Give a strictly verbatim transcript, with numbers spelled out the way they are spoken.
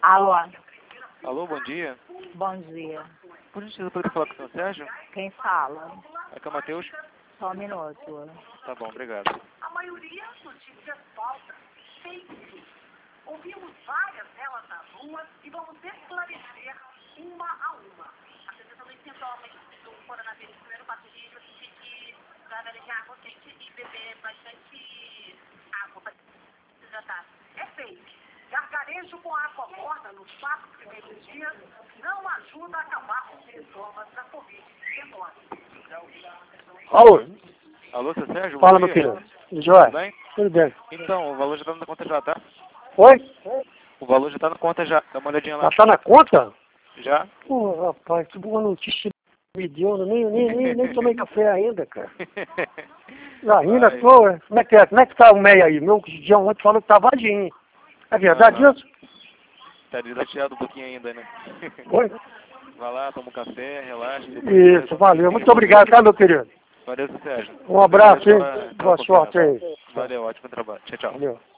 Alô? Alô, bom dia. Bom dia. Por gentileza, poderia falar com o senhor Sérgio? Quem fala? Aqui é o Matheus. Só um minuto. Tá bom, obrigado. A maioria notícias falsas, fake. Ouvimos várias delas nas ruas e vamos esclarecer uma a uma. A apresentação dos sintomas do coronavírus, primeiro passo de que de água quente e beber bastante água para se hidratar. É fake. Gargarejo com água morna nos quatro primeiros dias não ajuda a acabar com os sintomas da covid dezenove. Alô? Alô, seu Sérgio? Fala, Bom meu dia. filho. Tudo jóia? Tudo bem? Tudo bem. Então, o valor já tá na conta já, tá? Oi? O valor já tá na conta já. Dá uma olhadinha lá. Já tá na conta? Já? Pô, rapaz, que boa notícia me deu. Eu Nem, nem, nem, nem tomei café ainda, cara. Ainda Vai. tô. ué. Como é que é? Como é que tá o meio aí? Meu dia ontem falou que tá vazio. É verdade Não, não. isso? Tá desateado um pouquinho ainda, né? Oi? Vai lá, toma um café, relaxa. Isso, valeu. Muito obrigado, tá, meu querido? Valeu, seu Sérgio. Um abraço, hein? Pela- pela Boa sorte confiança. aí. Valeu, ótimo trabalho. Tchau, tchau. Valeu.